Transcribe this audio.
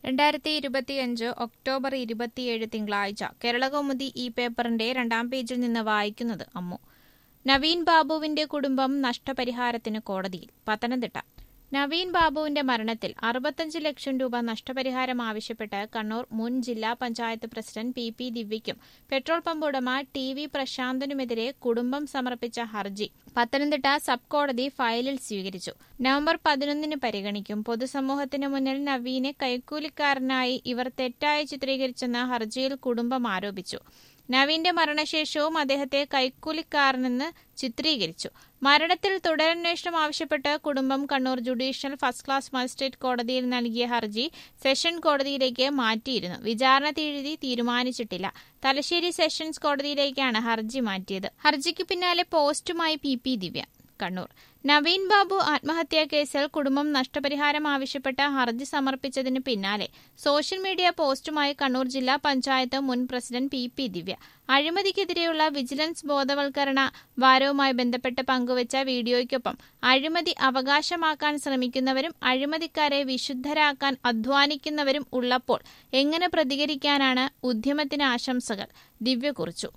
2025 October 27 തിങ്കളാഴ്ച കേരളകൗമുദി ഈ പേപ്പറിന്റെ 2-ാം പേജിൽ നിന്ന് വായിക്കുന്നത് അമ്മു. നവീൻ ബാബുവിന്റെ കുടുംബം നഷ്ടപരിഹാരത്തിന് കോടതിയിൽ. പത്തനംതിട്ട. നവീൻ ബാബുവിന്റെ മരണത്തിൽ 65 ലക്ഷം രൂപ നഷ്ടപരിഹാരം ആവശ്യപ്പെട്ട് കണ്ണൂർ മുൻ ജില്ലാ പഞ്ചായത്ത് പ്രസിഡന്റ് പി ദിവ്യയ്ക്കും പെട്രോൾ പമ്പ് ഉടമ ടി പ്രശാന്തനുമെതിരെ കുടുംബം സമർപ്പിച്ച ഹർജി പത്തനംതിട്ട സബ് കോടതി ഫയലിൽ സ്വീകരിച്ചു. നവംബർ 11 പരിഗണിക്കും. പൊതുസമൂഹത്തിന് മുന്നിൽ നവീനെ കൈക്കൂലിക്കാരനായി ഇവർ തെറ്റായി ചിത്രീകരിച്ചെന്ന് ഹർജിയിൽ കുടുംബം ആരോപിച്ചു. നവീന്റെ മരണശേഷവും അദ്ദേഹത്തെ കൈക്കൂലിക്കാരനെന്ന് ചിത്രീകരിച്ചു. മരണത്തിൽ തുടരന്വേഷണം ആവശ്യപ്പെട്ട് കുടുംബം Kannur judicial first class magistrate കോടതിയിൽ നൽകിയ ഹർജി സെഷൻ കോടതിയിലേക്ക് മാറ്റിയിരുന്നു. വിചാരണ തീയതി തീരുമാനിച്ചിട്ടില്ല. തലശ്ശേരി സെഷൻസ് കോടതിയിലേക്കാണ് ഹർജി മാറ്റിയത്. ഹർജിക്ക് പിന്നാലെ പോസ്റ്റുമായി പി ദിവ്യ. കണ്ണൂർ. നവീൻ ബാബു ആത്മഹത്യാ കേസിൽ കുടുംബം നഷ്ടപരിഹാരം ആവശ്യപ്പെട്ട ഹർജി സമർപ്പിച്ചതിന് പിന്നാലെ സോഷ്യൽ മീഡിയ പോസ്റ്റുമായി കണ്ണൂർ ജില്ലാ പഞ്ചായത്ത് മുൻ പ്രസിഡന്റ് പി ദിവ്യ. അഴിമതിക്കെതിരെയുള്ള വിജിലൻസ് ബോധവൽക്കരണ വാരവുമായി ബന്ധപ്പെട്ട് പങ്കുവച്ച വീഡിയോയ്ക്കൊപ്പം അഴിമതി അവകാശമാക്കാൻ ശ്രമിക്കുന്നവരും അഴിമതിക്കാരെ വിശുദ്ധരാക്കാൻ അധ്വാനിക്കുന്നവരും ഉള്ളപ്പോൾ എങ്ങനെ പ്രതികരിക്കാനാണ്? ഉദ്യമത്തിന് ആശംസകൾ ദിവ്യ കുറിച്ചു.